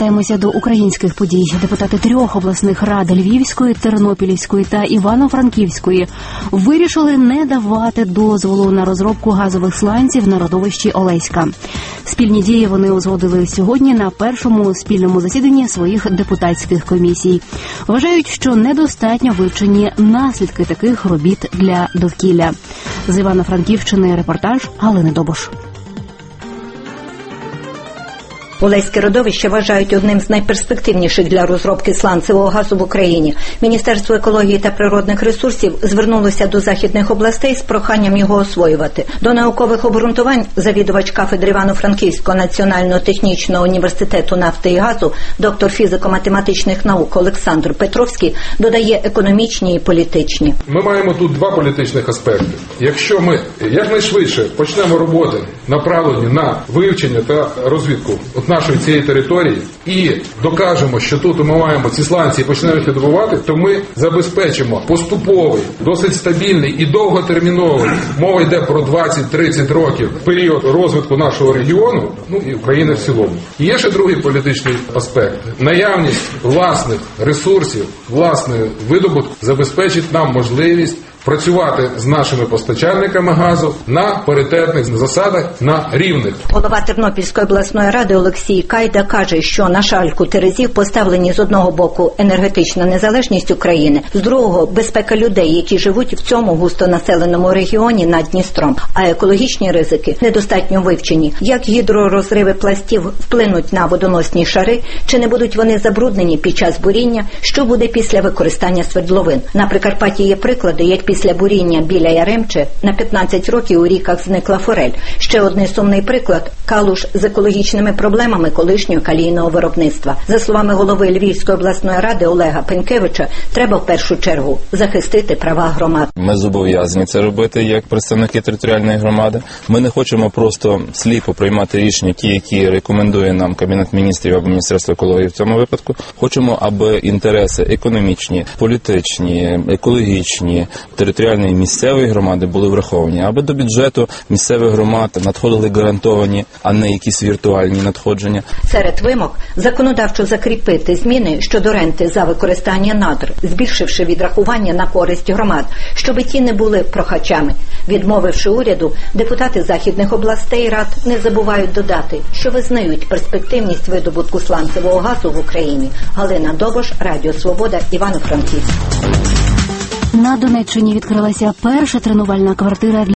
повертаємося до українських подій. Депутати 3 обласних рад – Львівської, Тернопільської та Івано-Франківської – вирішили не давати дозволу на розробку газових сланців на родовищі Олеська. Спільні дії вони узгодили сьогодні на першому спільному засіданні своїх депутатських комісій. Вважають, що недостатньо вивчені наслідки таких робіт для довкілля. З Івано-Франківщини репортаж Галини Добуш. Олеське родовище вважають одним з найперспективніших для розробки сланцевого газу в Україні. Міністерство екології та природних ресурсів звернулося до західних областей з проханням його освоювати. До наукових обґрунтувань завідувач кафедри Івано-Франківського національного технічного університету нафти і газу, доктор фізико-математичних наук Олександр Петровський додає економічні і політичні. Ми маємо тут 2 політичних аспекти. Якщо ми якнайшвидше почнемо роботи, направлені на вивчення та розвідку нашої цієї території і докажемо, що тут ми маємо ці сланці і почнемо їх видобувати, то ми забезпечимо поступовий, досить стабільний і довготерміновий, мова йде про 20-30 років, період розвитку нашого регіону, і України в цілому. І є ще другий політичний аспект. Наявність власних ресурсів, власний видобуток забезпечить нам можливість працювати з нашими постачальниками газу на паритетних засадах, на рівних. Голова Тернопільської обласної ради Олексій Кайда каже, що на шальку терезів поставлені з одного боку енергетична незалежність України, з другого – безпека людей, які живуть в цьому густонаселеному регіоні над Дністром. А екологічні ризики недостатньо вивчені. Як гідророзриви пластів вплинуть на водоносні шари, чи не будуть вони забруднені під час буріння, що буде після використання свердловин. На Прикарпатті є приклади, як після буріння біля Яремче на 15 років у ріках зникла форель. Ще один сумний приклад – Калуш з екологічними проблемами колишнього калійного виробництва. За словами голови Львівської обласної ради Олега Пенькевича, треба в першу чергу захистити права громад. Ми зобов'язані це робити як представники територіальної громади. Ми не хочемо просто сліпо приймати рішення, ті, які рекомендує нам Кабінет міністрів або Міністерство екології в цьому випадку. Хочемо, аби інтереси економічні, політичні, екологічні, територіальної місцевої громади були враховані, аби до бюджету місцевих громад надходили гарантовані, а не якісь віртуальні надходження. Серед вимог – законодавчо закріпити зміни щодо ренти за використання надр, збільшивши відрахування на користь громад, щоб ті не були прохачами. Відмовивши уряду, депутати західних областей рад не забувають додати, що визнають перспективність видобутку сланцевого газу в Україні. Галина Добуш, Радіо Свобода, Івано-Франківськ. На Донеччині відкрилася перша тренувальна квартира